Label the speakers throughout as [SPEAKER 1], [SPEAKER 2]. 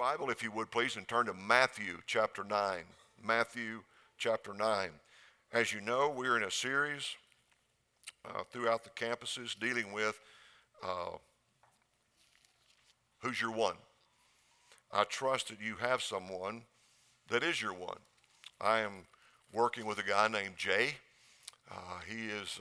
[SPEAKER 1] Bible, if you would please, and turn to Matthew chapter 9. Matthew chapter 9. As you know, we're in a series throughout the campuses dealing with who's your one. I trust that you have someone that is your one. I am working with a guy named Jay. He is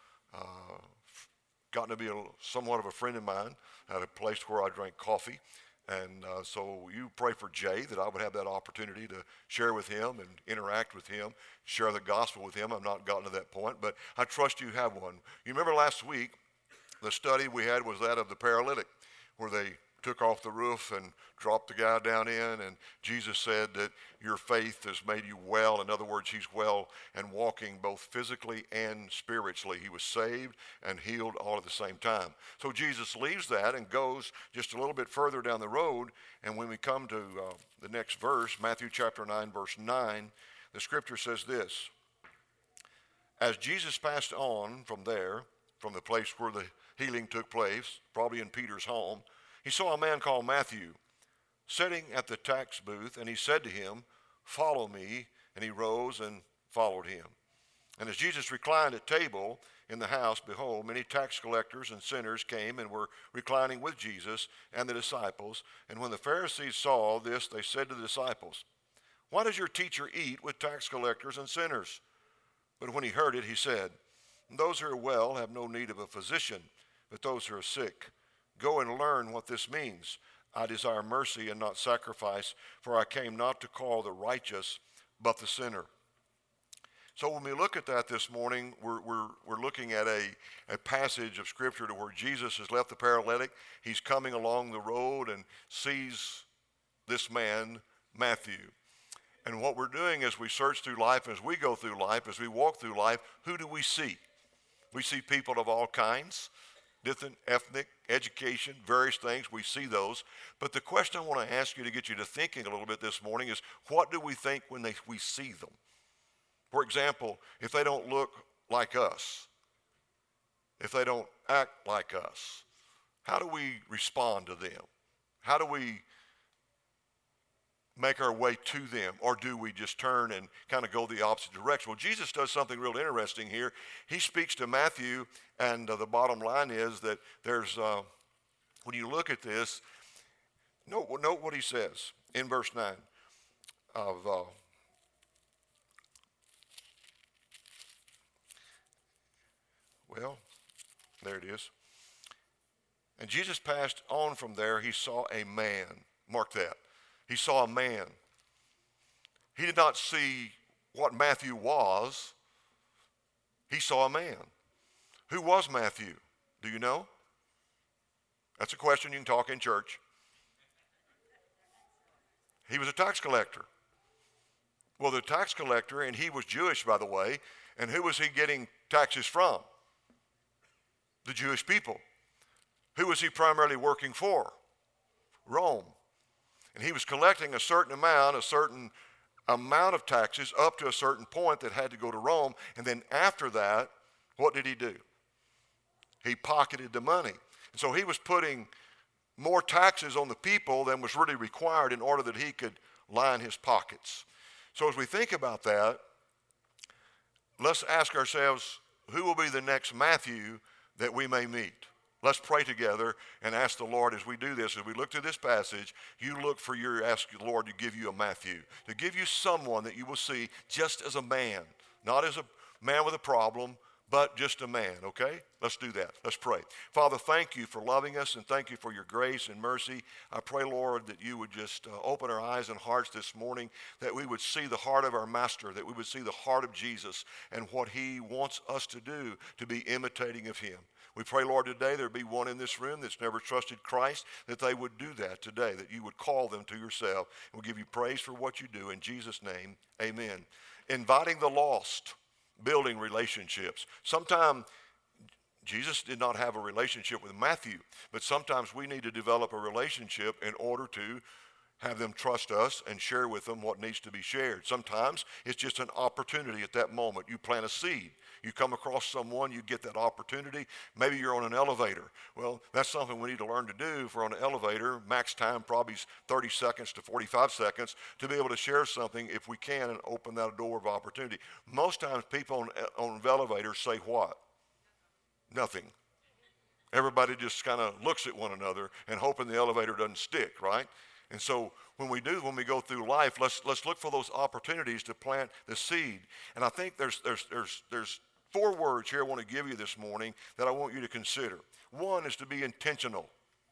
[SPEAKER 1] gotten to be somewhat of a friend of mine at a place where I drink coffee. And so you pray for Jay that I would have that opportunity to share with him and interact with him, share the gospel with him. I've not gotten to that point, but I trust you have one. You remember last week, the study we had was that of the paralytic, where they took off the roof and dropped the guy down in, and Jesus said that your faith has made you well. In other words, he's well and walking both physically and spiritually. He was saved and healed all at the same time. So Jesus leaves that and goes just a little bit further down the road, and when we come to the next verse, Matthew chapter 9, verse 9, the scripture says this: as Jesus passed on from there, from the place where the healing took place, probably in Peter's home, he saw a man called Matthew sitting at the tax booth, and he said to him, "Follow me." And he rose and followed him. And as Jesus reclined at table in the house, behold, many tax collectors and sinners came and were reclining with Jesus and the disciples. And when the Pharisees saw this, they said to the disciples, "Why does your teacher eat with tax collectors and sinners?" But when he heard it, he said, "Those who are well have no need of a physician, but those who are sick. Go and learn what this means. I desire mercy and not sacrifice, for I came not to call the righteous, but the sinner." So when we look at that this morning, we're looking at a passage of Scripture to where Jesus has left the paralytic. He's coming along the road and sees this man, Matthew. And what we're doing as we search through life, as we go through life, as we walk through life, who do we see? We see people of all kinds, different ethnic, education, various things. We see those. But the question I want to ask you to get you to thinking a little bit this morning is, what do we think when we see them? For example, if they don't look like us, if they don't act like us, how do we respond to them? How do we make our way to them, or do we just turn and kind of go the opposite direction? Well, Jesus does something real interesting here. He speaks to Matthew, and the bottom line is that there's, when you look at this, note what he says in verse 9 of, well, there it is. And Jesus passed on from there. He saw a man. Mark that. He saw a man. He did not see what Matthew was. He saw a man. Who was Matthew? Do you know? That's a question you can talk in church. He was a tax collector. Well, the tax collector, and he was Jewish, by the way, and who was he getting taxes from? The Jewish people. Who was he primarily working for? Rome. And he was collecting a certain amount of taxes up to a certain point that had to go to Rome. And then after that, what did he do? He pocketed the money. And so he was putting more taxes on the people than was really required in order that he could line his pockets. So as we think about that, let's ask ourselves, who will be the next Matthew that we may meet? Let's pray together and ask the Lord as we do this, as we look through this passage, ask the Lord to give you a Matthew, to give you someone that you will see just as a man, not as a man with a problem, but just a man, okay? Let's do that. Let's pray. Father, thank you for loving us, and thank you for your grace and mercy. I pray, Lord, that you would just open our eyes and hearts this morning, that we would see the heart of our Master, that we would see the heart of Jesus and what he wants us to do to be imitating of him. We pray, Lord, today there be one in this room that's never trusted Christ, that they would do that today, that you would call them to yourself. And we'll give you praise for what you do. In Jesus' name, amen. Inviting the lost, building relationships. Sometimes Jesus did not have a relationship with Matthew, but sometimes we need to develop a relationship in order to have them trust us and share with them what needs to be shared. Sometimes it's just an opportunity at that moment. You plant a seed. You come across someone, you get that opportunity. Maybe you're on an elevator. Well, that's something we need to learn to do. If we're on an elevator, max time probably is 30 seconds to 45 seconds to be able to share something if we can and open that door of opportunity. Most times people on elevators say what? Nothing. Everybody just kind of looks at one another and hoping the elevator doesn't stick, right? And so when we go through life, let's look for those opportunities to plant the seed. And I think there's 4 words here I want to give you this morning that I want you to consider. One is to be intentional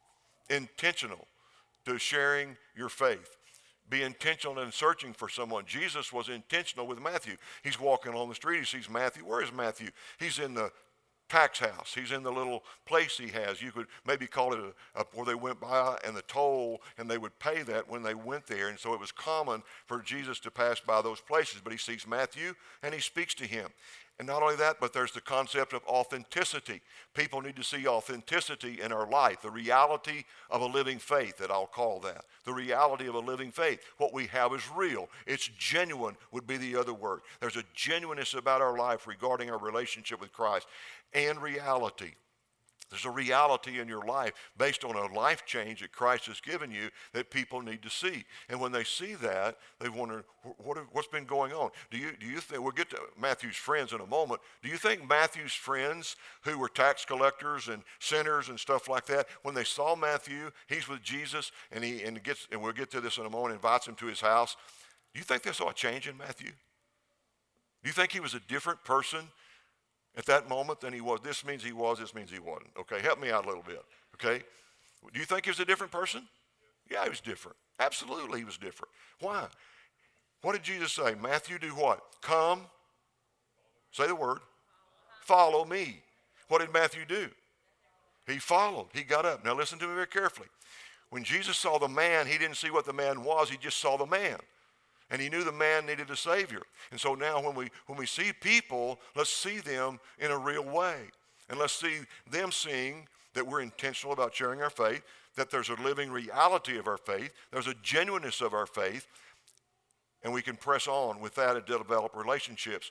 [SPEAKER 1] to sharing your faith. Be intentional in searching for someone. Jesus was intentional with Matthew. He's walking on the street. He sees Matthew. Where is Matthew? He's in the tax house. He's in the little place he has. You could maybe call it where they went by and the toll, and they would pay that when they went there. And so it was common for Jesus to pass by those places. But he sees Matthew and he speaks to him. And not only that, but there's the concept of authenticity. People need to see authenticity in our life, the reality of a living faith, that I'll call that. The reality of a living faith. What we have is real. It's genuine would be the other word. There's a genuineness about our life regarding our relationship with Christ. And reality. There's a reality in your life based on a life change that Christ has given you that people need to see. And when they see that, they wonder, what's been going on? Do you think, we'll get to Matthew's friends in a moment, do you think Matthew's friends who were tax collectors and sinners and stuff like that, when they saw Matthew, he's with Jesus, and we'll get to this in a moment, invites him to his house, do you think they saw a change in Matthew? Do you think he was a different person at that moment than he was? This means he was, this means he wasn't. Okay, help me out a little bit. Okay, do you think he was a different person? Yeah, he was different. Absolutely, he was different. Why? What did Jesus say? Matthew, do what? Come, say the word, follow me. What did Matthew do? He followed. He got up. Now listen to me very carefully. When Jesus saw the man, he didn't see what the man was. He just saw the man. And he knew the man needed a Savior. And so now when we see people, let's see them in a real way. And let's see them seeing that we're intentional about sharing our faith, that there's a living reality of our faith, there's a genuineness of our faith, and we can press on with that and develop relationships.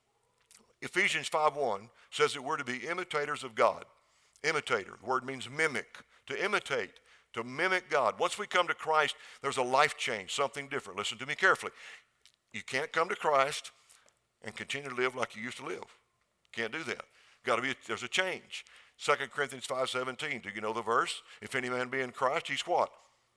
[SPEAKER 1] Ephesians 5:1 says that we're to be imitators of God. Imitator, the word means mimic, to imitate. To mimic God. Once we come to Christ, there's a life change, something different. Listen to me carefully. You can't come to Christ and continue to live like you used to live. Can't do that. There's a change. 2 Corinthians 5:17. Do you know the verse? If any man be in Christ, he's what?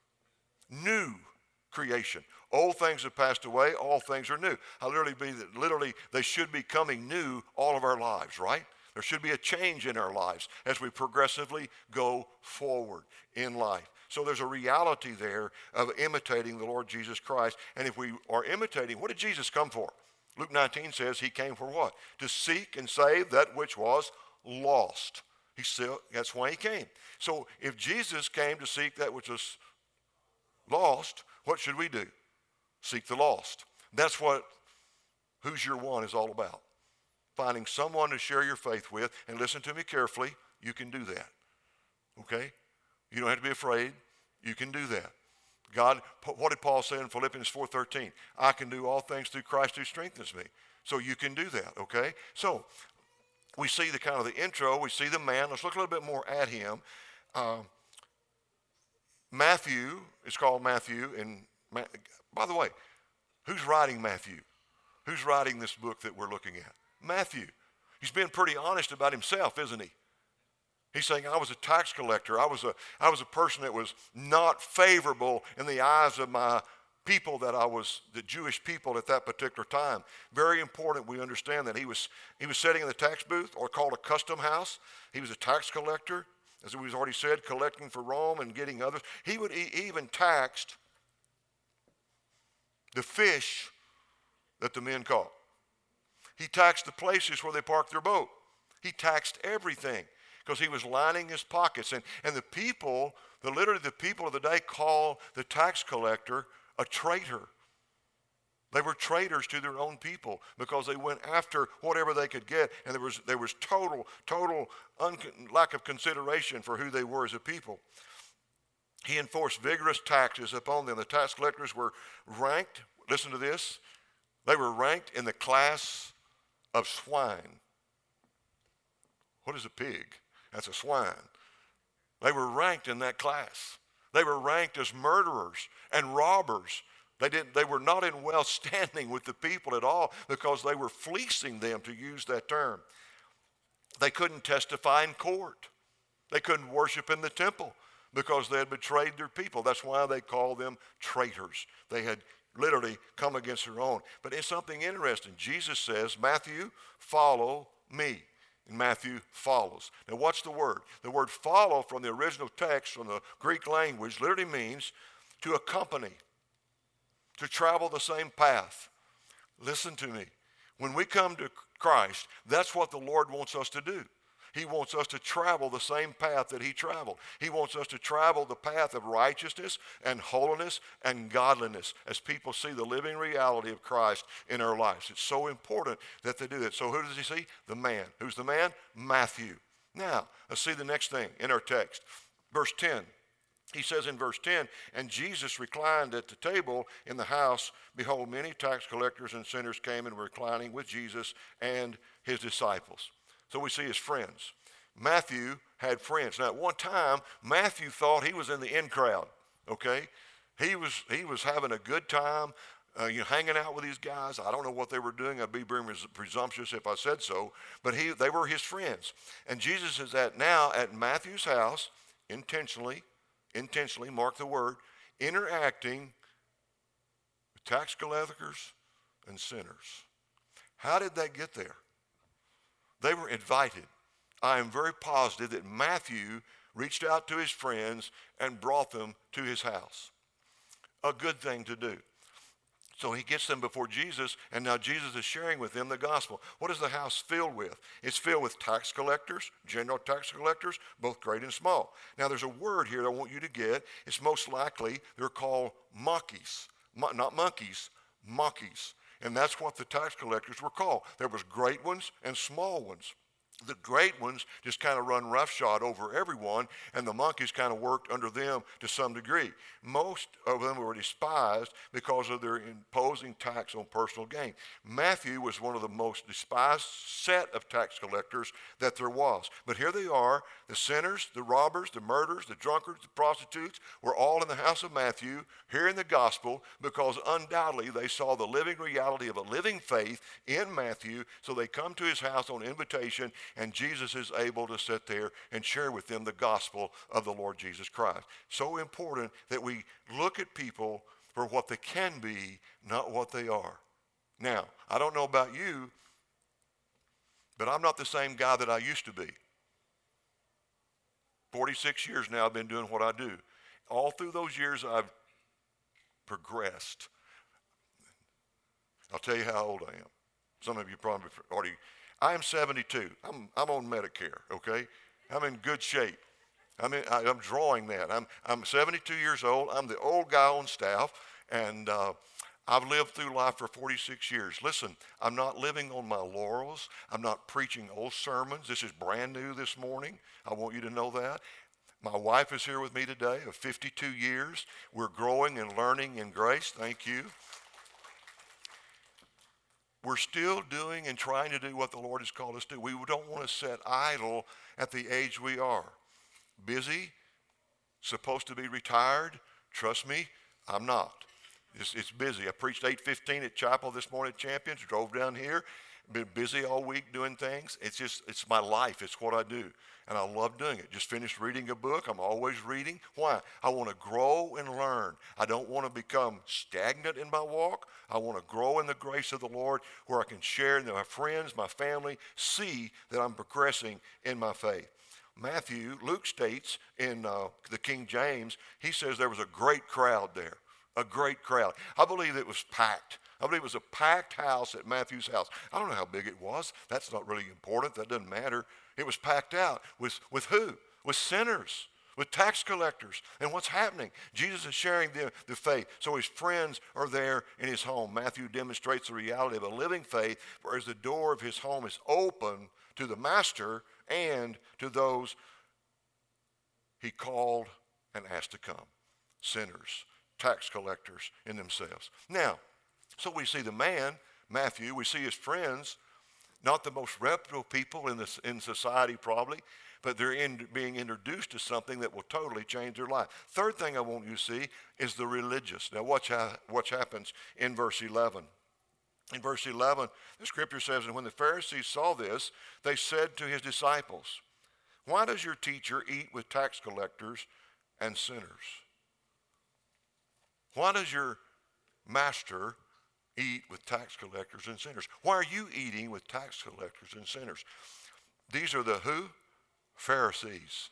[SPEAKER 1] New creation. Old things have passed away. All things are new. Literally, they should be coming new all of our lives, right? There should be a change in our lives as we progressively go forward in life. So there's a reality there of imitating the Lord Jesus Christ. And if we are imitating, what did Jesus come for? Luke 19 says he came for what? To seek and save that which was lost. That's why he came. So if Jesus came to seek that which was lost, what should we do? Seek the lost. That's what Who's Your One is all about. Finding someone to share your faith with, and listen to me carefully, you can do that. Okay? You don't have to be afraid. You can do that. God, what did Paul say in Philippians 4:13? I can do all things through Christ who strengthens me. So you can do that, okay? So we see the kind of the intro. We see the man. Let's look a little bit more at him. Matthew is called Matthew. By the way, who's writing Matthew? Who's writing this book that we're looking at? Matthew. He's been pretty honest about himself, isn't he? He's saying, I was a tax collector. I was a person that was not favorable in the eyes of my people, the Jewish people at that particular time. Very important we understand that he was sitting in the tax booth, or called a custom house. He was a tax collector, as we've already said, collecting for Rome and getting others. He even taxed the fish that the men caught. He taxed the places where they parked their boat. He taxed everything because he was lining his pockets. And the people, literally the people of the day call the tax collector a traitor. They were traitors to their own people because they went after whatever they could get, and there was total lack of consideration for who they were as a people. He enforced vigorous taxes upon them. The tax collectors were ranked, listen to this, they were ranked in the class of swine. What is a pig? That's a swine. They were ranked in that class. They were ranked as murderers and robbers. They were not in well standing with the people at all because they were fleecing them, to use that term. They couldn't testify in court. They couldn't worship in the temple because they had betrayed their people. That's why they called them traitors. They had literally come against their own. But it's something interesting. Jesus says, Matthew, follow me. And Matthew follows. Now what's the word? The word follow from the original text, from the Greek language, literally means to accompany, to travel the same path. Listen to me. When we come to Christ, that's what the Lord wants us to do. He wants us to travel the same path that he traveled. He wants us to travel the path of righteousness and holiness and godliness as people see the living reality of Christ in our lives. It's so important that they do that. So who does he see? The man. Who's the man? Matthew. Now, let's see the next thing in our text. Verse 10. He says in verse 10, and Jesus reclined at the table in the house. Behold, many tax collectors and sinners came and were reclining with Jesus and his disciples. So we see his friends. Matthew had friends. Now at one time, Matthew thought he was in the in crowd, okay? He was having a good time, hanging out with these guys. I don't know what they were doing. I'd be very presumptuous if I said so. But they were his friends. And Jesus is now at Matthew's house, intentionally, mark the word, interacting with tax collectors and sinners. How did they get there? They were invited. I am very positive that Matthew reached out to his friends and brought them to his house. A good thing to do. So he gets them before Jesus, and now Jesus is sharing with them the gospel. What is the house filled with? It's filled with tax collectors, general tax collectors, both great and small. Now there's a word here that I want you to get. It's most likely they're called monkeys. Not monkeys, monkeys. And that's what the tax collectors were called. There was great ones and small ones. The great ones just kind of run roughshod over everyone, and the monkeys kind of worked under them to some degree. Most of them were despised because of their imposing tax on personal gain. Matthew was one of the most despised set of tax collectors that there was. But here they are, the sinners, the robbers, the murderers, the drunkards, the prostitutes, were all in the house of Matthew, hearing the gospel, because undoubtedly they saw the living reality of a living faith in Matthew, so they come to his house on invitation, and Jesus is able to sit there and share with them the gospel of the Lord Jesus Christ. So important that we look at people for what they can be, not what they are. Now, I don't know about you, but I'm not the same guy that I used to be. 46 years now I've been doing what I do. All through those years I've progressed. I'll tell you how old I am. Some of you probably already. I am 72. I'm on Medicare, okay? I'm in good shape. I'm drawing that. I'm 72 years old. I'm the old guy on staff, and I've lived through life for 46 years. Listen, I'm not living on my laurels. I'm not preaching old sermons. This is brand new this morning. I want you to know that. My wife is here with me today of 52 years. We're growing and learning in grace. Thank you. We're still doing and trying to do what the Lord has called us to do. We don't want to sit idle at the age we are. Busy, supposed to be retired. Trust me, I'm not. It's busy. I preached 8:15 at chapel this morning at Champions, drove down here, been busy all week doing things. It's my life. It's what I do. And I love doing it. Just finished reading a book. I'm always reading. Why? I want to grow and learn. I don't want to become stagnant in my walk. I want to grow in the grace of the Lord where I can share and my friends, my family, see that I'm progressing in my faith. Luke states in the King James, he says there was a great crowd there. A great crowd. I believe it was packed. I believe it was a packed house at Matthew's house. I don't know how big it was. That's not really important. That doesn't matter. It was packed out with who? With sinners, with tax collectors. And what's happening? Jesus is sharing the faith. So his friends are there in his home. Matthew demonstrates the reality of a living faith, whereas the door of his home is open to the master and to those he called and asked to come. Sinners, tax collectors in themselves. Now, so we see the man, Matthew, we see his friends, not the most reputable people in society probably, but they're being introduced to something that will totally change their life. Third thing I want you to see is the religious. Now watch what happens in verse 11. In verse 11, the scripture says, and when the Pharisees saw this, they said to his disciples, why does your teacher eat with tax collectors and sinners? Why does your master eat with tax collectors and sinners? Why are you eating with tax collectors and sinners? These are the who? Pharisees.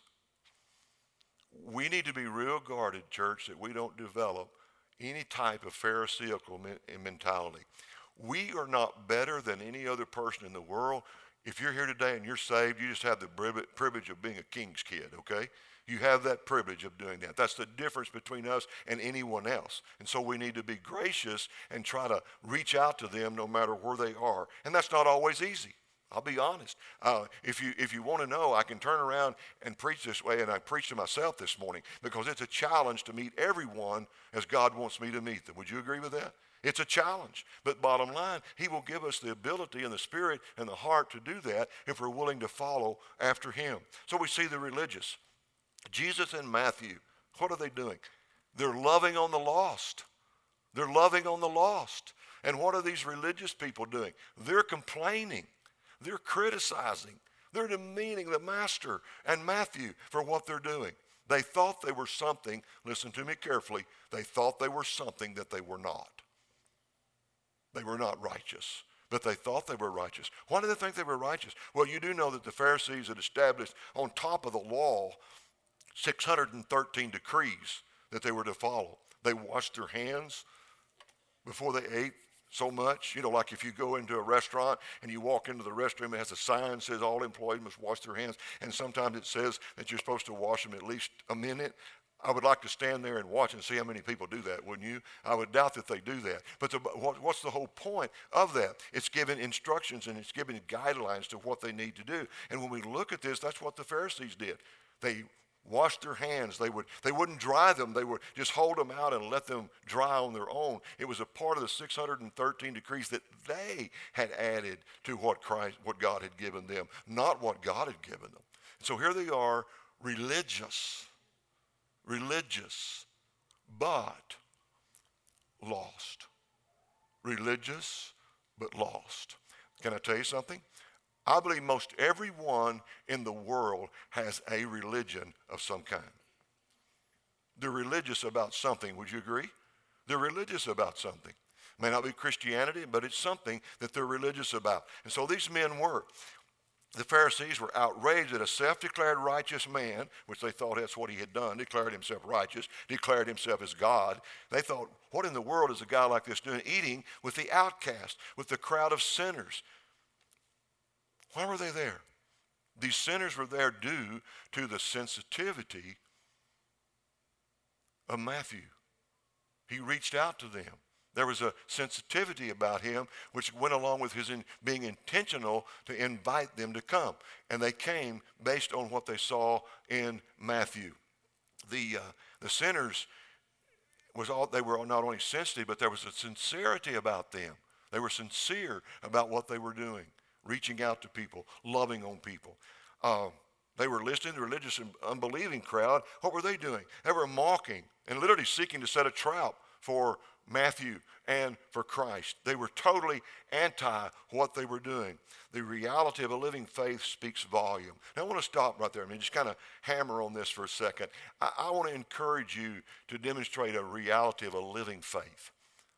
[SPEAKER 1] We need to be real guarded, church, that we don't develop any type of Pharisaical mentality. We are not better than any other person in the world. If you're here today and you're saved, you just have the privilege of being a king's kid, okay? You have that privilege of doing that. That's the difference between us and anyone else. And so we need to be gracious and try to reach out to them no matter where they are. And that's not always easy. I'll be honest. If you want to know, I can turn around and preach this way, and I preach to myself this morning because it's a challenge to meet everyone as God wants me to meet them. Would you agree with that? It's a challenge. But bottom line, he will give us the ability and the spirit and the heart to do that if we're willing to follow after him. So we see the religious. Jesus and Matthew, what are they doing? They're loving on the lost. They're loving on the lost. And what are these religious people doing? They're complaining. They're criticizing. They're demeaning the master and Matthew for what they're doing. They thought they were something, listen to me carefully, they thought they were something that they were not. They were not righteous, but they thought they were righteous. Why did they think they were righteous? Well, you do know that the Pharisees had established on top of the law 613 decrees that they were to follow. They washed their hands before they ate so much. You know, like if you go into a restaurant and you walk into the restroom, it has a sign that says all employees must wash their hands. And sometimes it says that you're supposed to wash them at least a minute. I would like to stand there and watch and see how many people do that, wouldn't you? I would doubt that they do that. But what's the whole point of that? It's giving instructions and it's giving guidelines to what they need to do. And when we look at this, that's what the Pharisees did. They washed their hands. They wouldn't dry them. They would just hold them out and let them dry on their own. It was a part of the 613 decrees that they had added to what God had given them, not what God had given them. So here they are, religious, but lost. Religious, but lost. Can I tell you something? I believe most everyone in the world has a religion of some kind. They're religious about something. Would you agree? They're religious about something. It may not be Christianity, but it's something that they're religious about. And so these men were. The Pharisees were outraged that a self-declared righteous man, which they thought that's what he had done, declared himself righteous, declared himself as God. They thought, what in the world is a guy like this doing, eating with the outcast, with the crowd of sinners? Why were they there? These sinners were there due to the sensitivity of Matthew. He reached out to them. There was a sensitivity about him which went along with his being intentional to invite them to come. And they came based on what they saw in Matthew. The sinners, they were not only sensitive, but there was a sincerity about them. They were sincere about what they were doing, reaching out to people, loving on people. They were listening to the religious and unbelieving crowd. What were they doing? They were mocking and literally seeking to set a trap for Matthew and for Christ. They were totally anti what they were doing. The reality of a living faith speaks volume. Now I want to stop right there. Just kind of hammer on this for a second. I want to encourage you to demonstrate a reality of a living faith.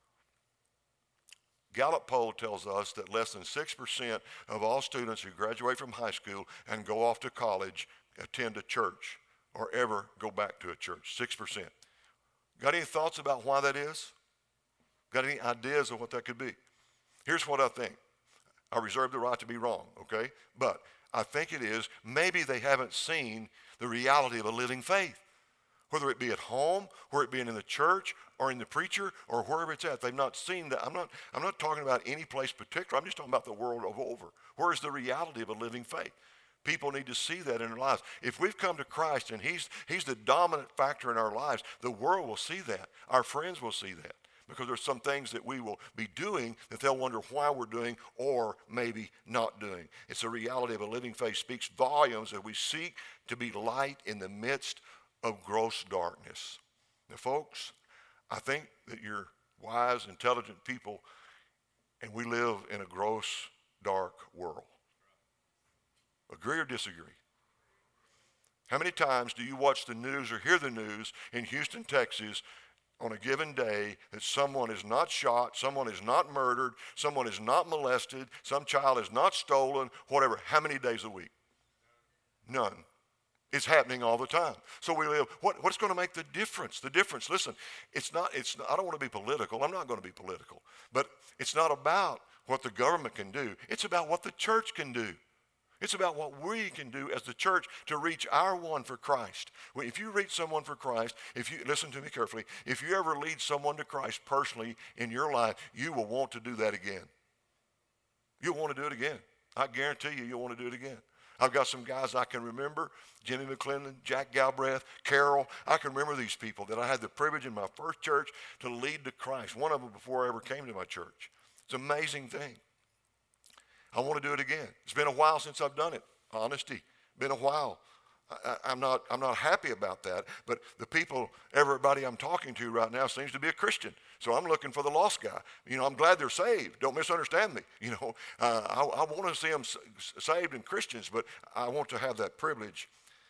[SPEAKER 1] Gallup poll tells us that less than 6% of all students who graduate from high school and go off to college attend a church or ever go back to a church. 6%. Got any thoughts about why that is? Got any ideas of what that could be? Here's what I think. I reserve the right to be wrong, okay? But I think it is maybe they haven't seen the reality of a living faith. Whether it be at home, whether it be in the church, or in the preacher, or wherever it's at. They've not seen that. I'm not talking about any place particular. I'm just talking about the world over. Where is the reality of a living faith? People need to see that in their lives. If we've come to Christ and he's the dominant factor in our lives, the world will see that. Our friends will see that. Because there's some things that we will be doing that they'll wonder why we're doing or maybe not doing. It's a reality of a living faith speaks volumes as we seek to be light in the midst of gross darkness. Now, folks, I think that you're wise, intelligent people, and we live in a gross, dark world. Agree or disagree? How many times do you watch the news or hear the news in Houston, Texas, on a given day that someone is not shot, someone is not murdered, someone is not molested, some child is not stolen, whatever? How many days a week? None. It's happening all the time. So we live, what's going to make the difference? The difference, listen, I don't want to be political. I'm not going to be political. But it's not about what the government can do. It's about what the church can do. It's about what we can do as the church to reach our one for Christ. If you reach someone for Christ, listen to me carefully, if you ever lead someone to Christ personally in your life, you will want to do that again. You'll want to do it again. I guarantee you'll want to do it again. I've got some guys I can remember, Jimmy McClendon, Jack Galbraith, Carol. I can remember these people that I had the privilege in my first church to lead to Christ, one of them before I ever came to my church. It's an amazing thing. I want to do it again. It's been a while since I've done it. Honesty, been a while. I'm not happy about that, but everybody I'm talking to right now seems to be a Christian. So I'm looking for the lost guy. I'm glad they're saved. Don't misunderstand me. I want to see them saved and Christians, but I want to have that privilege.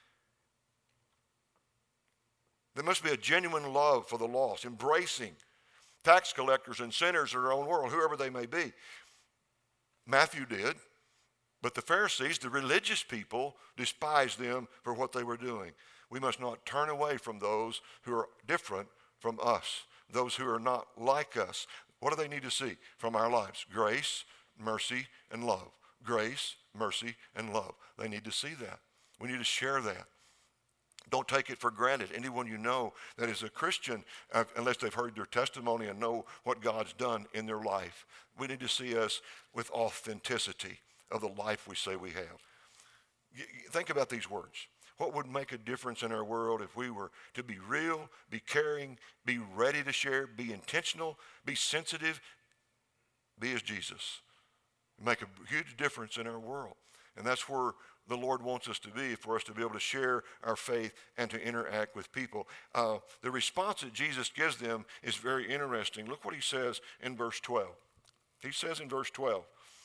[SPEAKER 1] There must be a genuine love for the lost, embracing tax collectors and sinners in their own world, whoever they may be. Matthew did, but the Pharisees, the religious people, despised them for what they were doing. We must not turn away from those who are different from us, those who are not like us. What do they need to see from our lives? Grace, mercy, and love. Grace, mercy, and love. They need to see that. We need to share that. Don't take it for granted. Anyone you know that is a Christian, unless they've heard their testimony and know what God's done in their life, we need to see us with authenticity of the life we say we have. Think about these words. What would make a difference in our world if we were to be real, be caring, be ready to share, be intentional, be sensitive, be as Jesus? Make a huge difference in our world. And that's where the Lord wants us to be, for us to be able to share our faith and to interact with people. The response that Jesus gives them is very interesting. Look what he says in verse 12. He says in verse 12,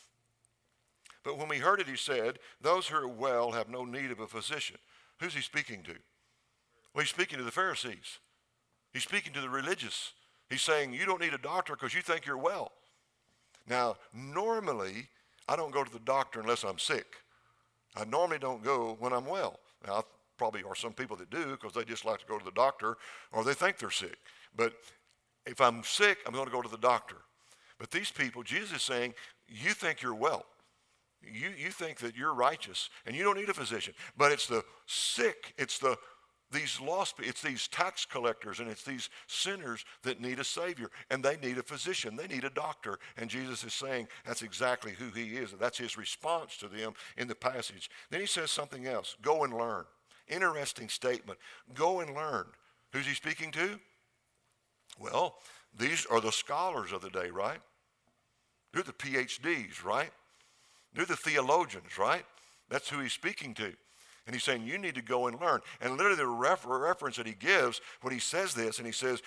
[SPEAKER 1] "But when we heard it, he said, 'Those who are well have no need of a physician.'" Who's he speaking to? Well, he's speaking to the Pharisees. He's speaking to the religious. He's saying, you don't need a doctor because you think you're well. Now, normally, I don't go to the doctor unless I'm sick. I normally don't go when I'm well. Now, probably are some people that do because they just like to go to the doctor or they think they're sick. But if I'm sick, I'm going to go to the doctor. But these people, Jesus is saying, you think you're well. You think that you're righteous and you don't need a physician. But it's the sick, these lost people, it's these tax collectors and it's these sinners that need a Savior. And they need a physician. They need a doctor. And Jesus is saying that's exactly who he is. And that's his response to them in the passage. Then he says something else. Go and learn. Interesting statement. Go and learn. Who's he speaking to? Well, these are the scholars of the day, right? They're the PhDs, right? They're the theologians, right? That's who he's speaking to. And he's saying, you need to go and learn. And literally the reference that he gives when he says this, and he says,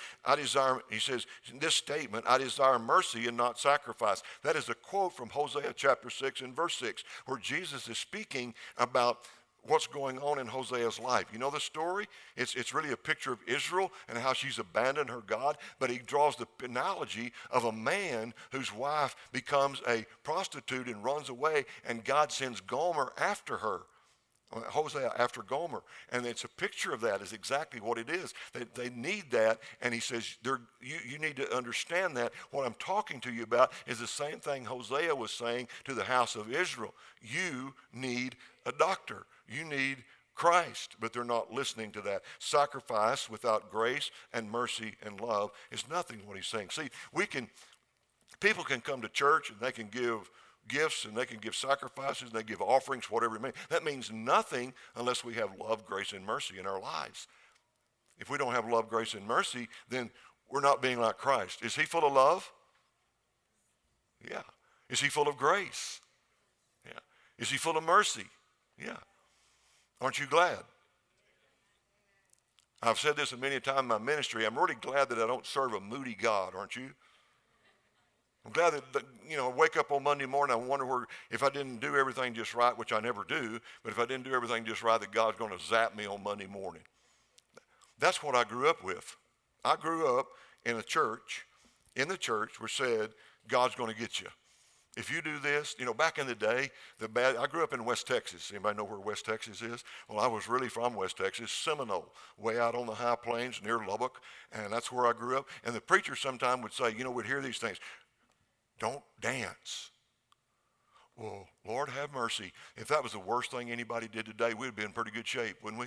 [SPEAKER 1] in this statement, I desire mercy and not sacrifice. That is a quote from Hosea chapter 6 and verse 6, where Jesus is speaking about what's going on in Hosea's life. You know the story? It's really a picture of Israel and how she's abandoned her God, but he draws the analogy of a man whose wife becomes a prostitute and runs away, and God sends Gomer after her. Hosea after Gomer. And it's a picture of that is exactly what it is. They need that. And he says, you need to understand that. What I'm talking to you about is the same thing Hosea was saying to the house of Israel. You need a doctor. You need Christ. But they're not listening to that. Sacrifice without grace and mercy and love is nothing, what he's saying. See, people can come to church and they can give gifts and they can give sacrifices and they give offerings, whatever it means. That means nothing unless we have love, grace, and mercy in our lives. If we don't have love, grace, and mercy, then we're not being like Christ. Is he full of love? Yeah. Is he full of grace? Yeah. Is he full of mercy? Yeah. Aren't you glad? I've said this many times in my ministry. I'm really glad that I don't serve a moody God, aren't you? I'm glad that, I wake up on Monday morning, I wonder if I didn't do everything just right, which I never do, but if I didn't do everything just right, that God's going to zap me on Monday morning. That's what I grew up with. I grew up in the church where said, God's going to get you. If you do this, back in the day, I grew up in West Texas. Anybody know where West Texas is? Well, I was really from West Texas, Seminole, way out on the high plains near Lubbock, and that's where I grew up. And the preacher sometime would say, we'd hear these things, don't dance. Well, Lord have mercy. If that was the worst thing anybody did today, we'd be in pretty good shape, wouldn't we?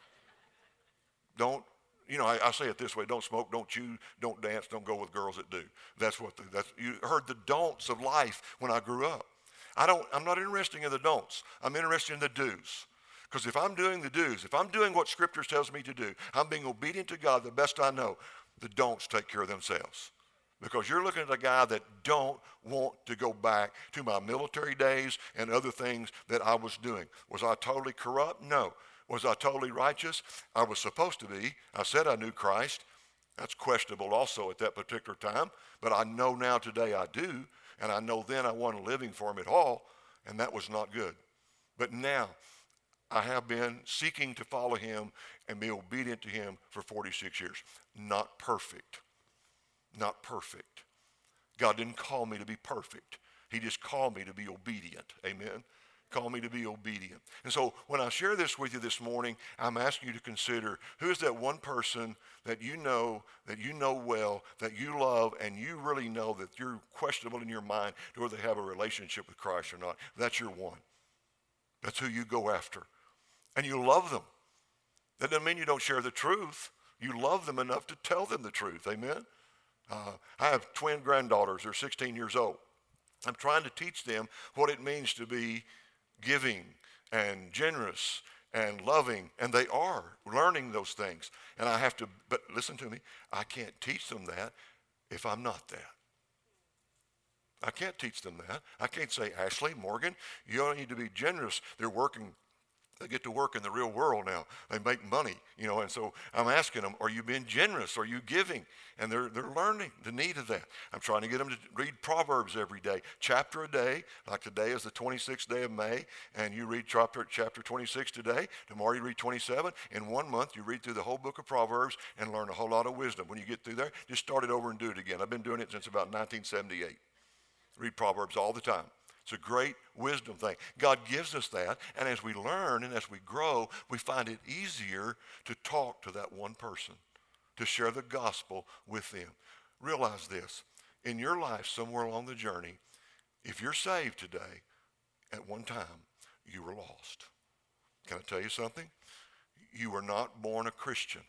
[SPEAKER 1] Don't, I say it this way, don't smoke, don't chew, don't dance, don't go with girls that do. You heard the don'ts of life when I grew up. I'm not interested in the don'ts. I'm interested in the do's. Because if I'm doing the do's, if I'm doing what Scripture tells me to do, I'm being obedient to God the best I know, the don'ts take care of themselves. Because you're looking at a guy that don't want to go back to my military days and other things that I was doing. Was I totally corrupt? No. Was I totally righteous? I was supposed to be. I said I knew Christ. That's questionable also at that particular time. But I know now today I do. And I know then I wasn't living for him at all. And that was not good. But now I have been seeking to follow him and be obedient to him for 46 years. Not perfect. Not perfect. God didn't call me to be perfect. He just called me to be obedient. Amen. Called me to be obedient. And so when I share this with you this morning, I'm asking you to consider who is that one person that you know well, that you love, and you really know that you're questionable in your mind to whether they have a relationship with Christ or not. That's your one. That's who you go after. And you love them. That doesn't mean you don't share the truth. You love them enough to tell them the truth. Amen. I have twin granddaughters. They're 16 years old. I'm trying to teach them what it means to be giving and generous and loving, and they are learning those things. And but listen to me, I can't teach them that if I'm not that. I can't teach them that. I can't say, Ashley, Morgan, you all need to be generous. They get to work in the real world now. They make money, and so I'm asking them, are you being generous? Are you giving? And they're learning the need of that. I'm trying to get them to read Proverbs every day, chapter a day. Like today is the 26th day of May, and you read chapter 26 today. Tomorrow you read 27. In 1 month, you read through the whole book of Proverbs and learn a whole lot of wisdom. When you get through there, just start it over and do it again. I've been doing it since about 1978. Read Proverbs all the time. It's a great wisdom thing. God gives us that, and as we learn and as we grow, we find it easier to talk to that one person, to share the gospel with them. Realize this. In your life, somewhere along the journey, if you're saved today, at one time, you were lost. Can I tell you something? You were not born a Christian.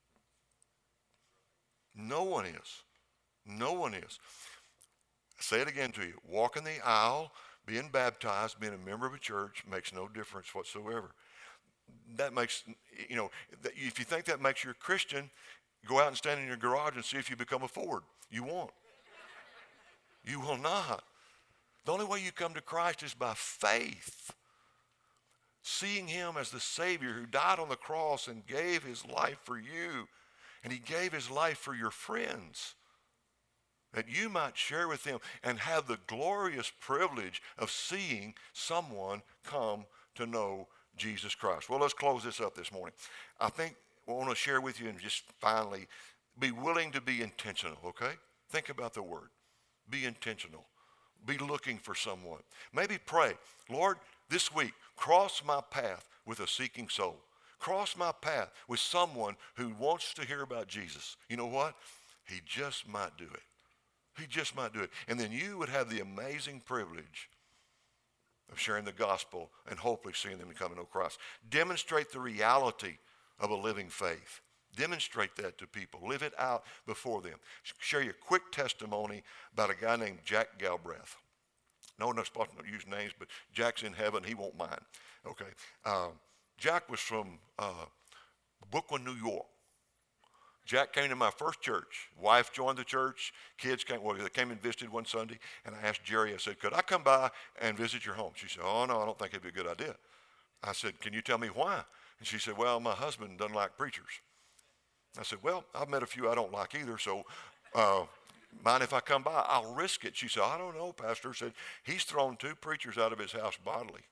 [SPEAKER 1] No one is. No one is. Say it again to you. Walk in the aisle, being baptized, being a member of a church makes no difference whatsoever. That makes, if you think that makes you a Christian, go out and stand in your garage and see if you become a Ford. You won't. You will not. The only way you come to Christ is by faith. Seeing him as the Savior who died on the cross and gave his life for you. And he gave his life for your friends, that you might share with them and have the glorious privilege of seeing someone come to know Jesus Christ. Well, let's close this up this morning. I think I want to share with you and just finally be willing to be intentional, okay? Think about the word. Be intentional. Be looking for someone. Maybe pray, Lord, this week, cross my path with a seeking soul. Cross my path with someone who wants to hear about Jesus. You know what? He just might do it. He just might do it. And then you would have the amazing privilege of sharing the gospel and hopefully seeing them come to know Christ. Demonstrate the reality of a living faith. Demonstrate that to people. Live it out before them. Share your quick testimony about a guy named Jack Galbraith. No, I'm not supposed to use names, but Jack's in heaven. He won't mind. Okay. Jack was from Brooklyn, New York. Jack came to my first church. Wife joined the church. Kids came, well, they came and visited one Sunday. And I asked Jerry, I said, could I come by and visit your home? She said, oh, no, I don't think it'd be a good idea. I said, can you tell me why? And she said, well, my husband doesn't like preachers. I said, well, I've met a few I don't like either, so mind if I come by? I'll risk it. She said, I don't know, Pastor. Said, he's thrown 2 preachers out of his house bodily.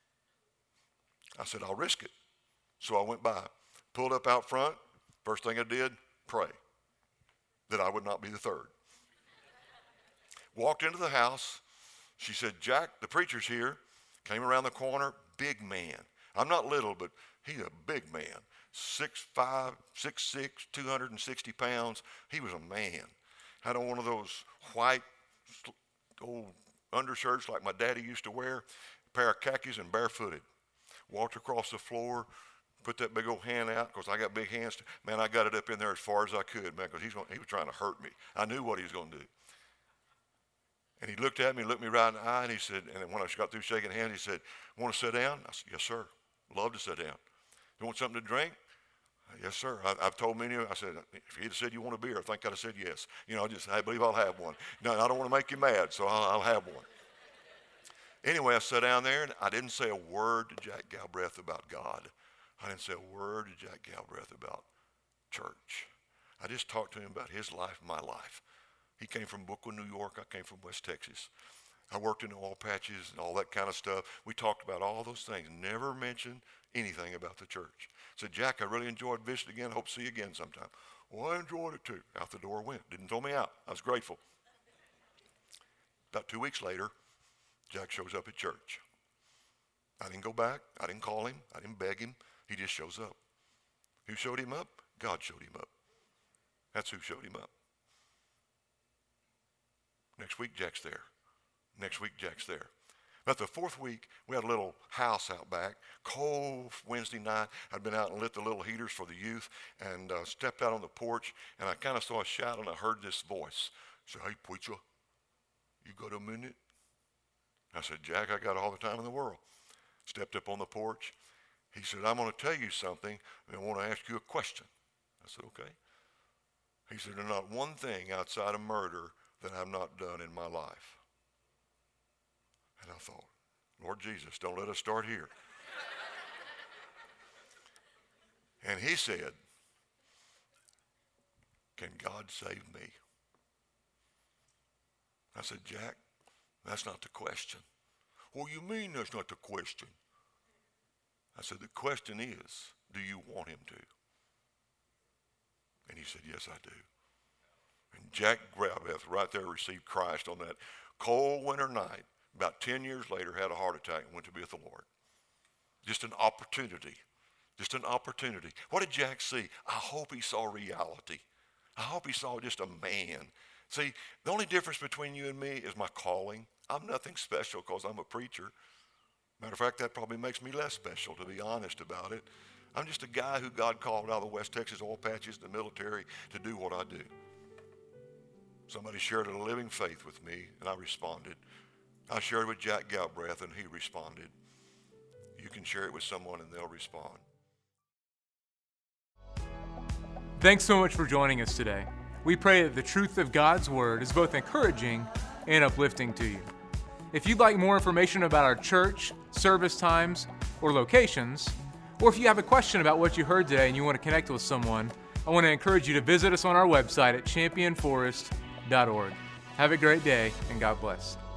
[SPEAKER 1] I said, I'll risk it. So I went by, pulled up out front. First thing I did, pray that I would not be the third. Walked into the house. She said, Jack, the preacher's here. Came around the corner, big man. I'm not little, but he's a big man. 6'5", 6'6", 260 pounds. He was a man. Had on one of those white old undershirts like my daddy used to wear, a pair of khakis, and barefooted. Walked across the floor, put that big old hand out, because I got big hands. Man, I got it up in there as far as I could, man, because he was trying to hurt me. I knew what he was going to do. And he looked at me, looked me right in the eye, and he said, and then when I got through shaking hands, he said, want to sit down? I said, yes, sir. Love to sit down. You want something to drink? Yes, sir. I've told many of you, I said, if he'd have said you want a beer, I think I'd have said yes. You know, I believe I'll have one. No, I don't want to make you mad, so I'll have one. Anyway, I sat down there, and I didn't say a word to Jack Galbraith about God. I didn't say a word to Jack Galbraith about church. I just talked to him about his life, my life. He came from Brooklyn, New York. I came from West Texas. I worked in the oil patches and all that kind of stuff. We talked about all those things. Never mentioned anything about the church. Said, Jack, I really enjoyed visiting again. Hope to see you again sometime. Well, I enjoyed it too. Out the door went. Didn't throw me out. I was grateful. About 2 weeks later, Jack shows up at church. I didn't go back. I didn't call him. I didn't beg him. He just shows up. Who showed him up? God showed him up. That's who showed him up. Next week, Jack's there. Next week, Jack's there. About the 4th week, we had a little house out back. Cold Wednesday night. I'd been out and lit the little heaters for the youth and stepped out on the porch, and I kind of saw a shout, and I heard this voice. I said, hey, preacher, you got a minute? I said, Jack, I got all the time in the world. Stepped up on the porch. He said, I'm going to tell you something, and I want to ask you a question. I said, okay. He said, there's not one thing outside of murder that I've not done in my life. And I thought, Lord Jesus, don't let us start here. And he said, can God save me? I said, Jack, that's not the question. What do you mean that's not the question? I said, the question is, do you want him to? And he said, yes, I do. And Jack Galbraith right there received Christ on that cold winter night. About 10 years later, had a heart attack and went to be with the Lord. Just an opportunity. Just an opportunity. What did Jack see? I hope he saw reality. I hope he saw just a man. See, the only difference between you and me is my calling. I'm nothing special because I'm a preacher. Matter of fact, that probably makes me less special, to be honest about it. I'm just a guy who God called out of the West Texas oil patches, the military, to do what I do. Somebody shared a living faith with me, and I responded. I shared it with Jack Galbraith, and he responded. You can share it with someone, and they'll respond.
[SPEAKER 2] Thanks so much for joining us today. We pray that the truth of God's Word is both encouraging and uplifting to you. If you'd like more information about our church, service times, or locations, or if you have a question about what you heard today and you want to connect with someone, I want to encourage you to visit us on our website at championforest.org. Have a great day, and God bless.